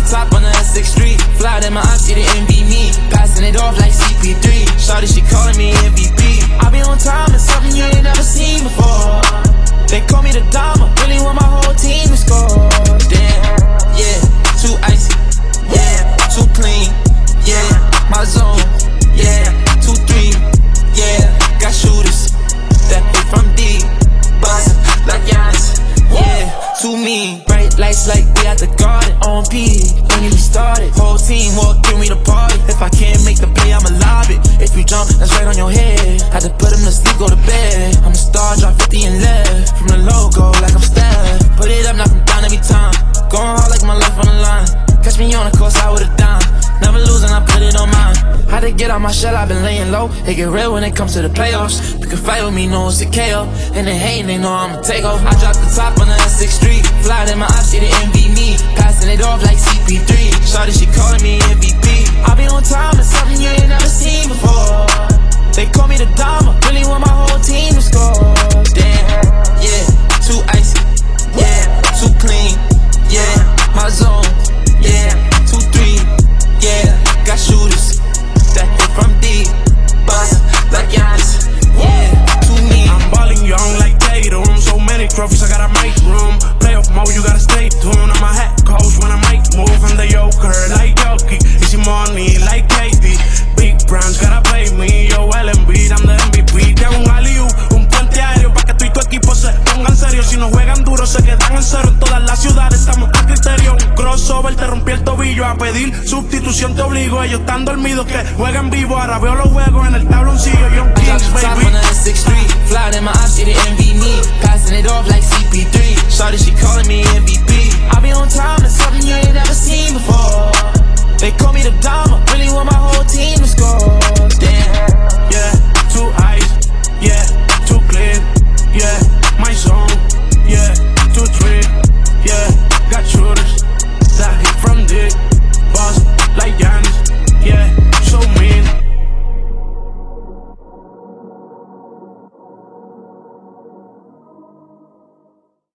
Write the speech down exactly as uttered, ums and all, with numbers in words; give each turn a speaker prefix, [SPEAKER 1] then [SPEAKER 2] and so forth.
[SPEAKER 1] top on the Essex Street. Fly in my ops, she didn't envy me. Passing it off like C P three. Shawty, she calling me M V P. I be on time, it's something you ain't never seen before. They call me the Dama, really want my whole team to score. Damn, yeah, too icy, yeah, too clean, yeah, my zone, yeah, two three, yeah, got shooters, that be from D, bust like Giannis, yeah, too mean. Bright lights like we at the garden, on P, when you started, whole team walk in, we the party. If I can't make the play, I'ma lob it. If you jump, that's right on your head. Had to put him to sleep, go to bed. I'm a star, drop fifty and left. From the logo, like I'm Steph. Put it up, knock him down every time. Going hard like my life on the line. Catch me on the course, I would've done. Never losing, I put it on mine. Had to get out my shell, I've been laying low. It get real when it comes to the playoffs. You can fight with me, know it's a K O. And they hating, they know I'ma take off. I dropped the top on the Essex Street. Fly in my ops, she didn't envy me. Passing it off like C P three. Shawty, she calling me M V P. I be on time, it's something you ain't never seen before. They call me the Dama, really want my whole team to score. Damn, yeah, too icy, yeah, too clean, yeah, my zone, yeah, two three, yeah, got shooters, that hit from D, bust like Giannis, yeah, too mean.
[SPEAKER 2] I'm balling young like Tatum, so many trophies, I gotta make room. Playoff mode, you gotta stay tuned. I'm a head coach when I make move. I'm the Joker like Yoki, easy money like K D. Big brands gotta pay me, yo L M B, I'm the M V P. Que un alley-oop, un puente aéreo pa' que tú y tu equipo se pongan serios. Si no juegan duro se quedan en cero. En todas las ciudades estamos a criterio. Un crossover te rompí el tobillo, a pedir sustitución te obligo. Ellos están dormidos que juegan vivo. Ahora veo los juegos en el tabloncillo. Young Kings, baby.
[SPEAKER 1] Top on the Essex Street. Fly in my ops, she didn't envy me. Passing it off like C P three. Shawty, she calling me M V P. I be on time, it's something you ain't never seen